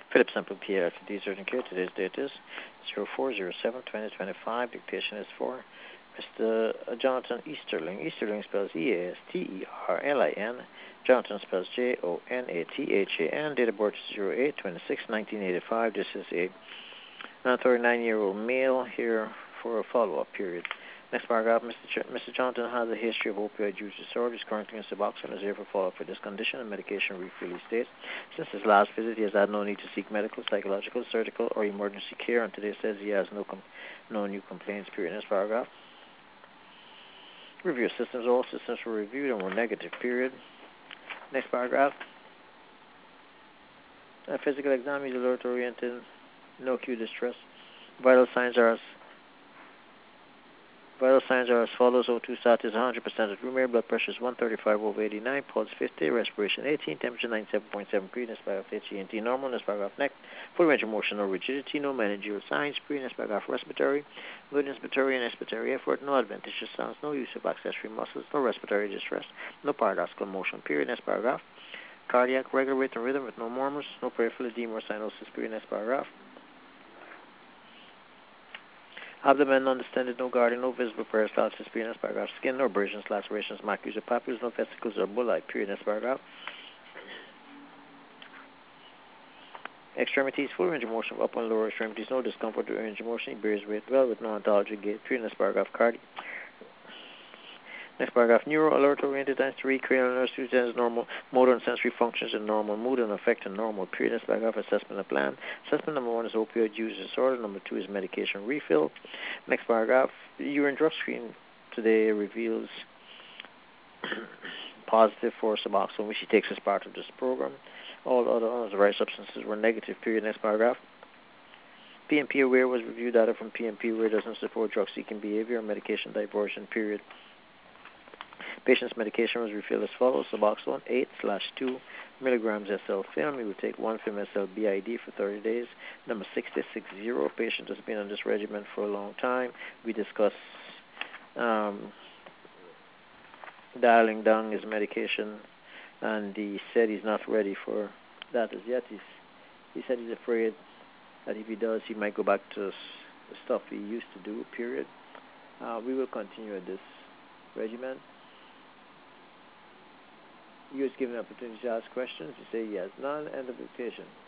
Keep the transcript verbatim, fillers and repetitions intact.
Philip Sample Pierre at the Urgent Care. Today's date is zero four zero seven twenty twenty-five. Dictation is for Mister Jonathan Easterling. Easterling spells E A S T E R L I N. Jonathan spells J O N A T H A N. Date of birth is zero eight twenty-six nineteen eighty-five. This is a thirty-nine-year-old male here for a follow-up period. Next paragraph, Mister Ch- Mister Johnson has a history of opioid use disorder. He's currently in Suboxone and is here for follow-up for this condition and medication refill. He states, since his last visit, he has had no need to seek medical, psychological, surgical, or emergency care, and today says he has no com- no new complaints, period. Next paragraph. Review systems. All systems were reviewed and were negative, period. Next paragraph. A physical exam is alert-oriented, no acute distress. Vital signs are as Vital signs are as follows. O two status one hundred percent at room air. Blood pressure is one thirty-five over eighty-nine. Pulse fifty. Respiration eighteen. Temperature ninety-seven point seven. Pre. Next paragraph. H E N T normal. Next paragraph. Neck. Full range of motion. No rigidity. No managerial signs. Pre. Next paragraph. Respiratory. Good inspiratory and expiratory effort. No adventitious sounds. No use of accessory muscles. No respiratory distress. No paradoxical motion. Period. Next paragraph. Cardiac. Regular rate and rhythm with no murmurs. No peripheral edema or cyanosis. Period. Next paragraph. Abdomen undistended, no guarding, no visible peristalsis, period. Next paragraph. Skin, no abrasions, lacerations, macules, or papules, no vesicles or bullae, period. Next paragraph. Extremities, full range of motion of upper and lower extremities, no discomfort or range of motion. He bears weight well with no ontology gait, period. Next paragraph. Cardi. Next paragraph. Neuro alert oriented times three, cranial nerve stimulus normal, motor and sensory functions in normal, mood and affect in normal, period. Next paragraph. Assessment and plan. Assessment number one is opioid use disorder. Number two is medication refill. Next paragraph. Urine drug screen today reveals positive for Suboxone, which he takes as part of this program. All other unauthorized substances were negative, period. Next paragraph. P M P aware was reviewed. Data from P M P aware doesn't support drug seeking behavior or medication diversion, period. Patient's medication was refilled as follows. Suboxone eight slash two milligrams S L film. He would take one film S L B I D for thirty days. Number six six zero. Patient has been on this regimen for a long time. We discussed um, dialing down his medication, and he said he's not ready for that as yet. He's, he said he's afraid that if he does, he might go back to the stuff he used to do, period. Uh, we will continue at this regimen. You is given an opportunity to ask questions. You say yes, none, end of dictation.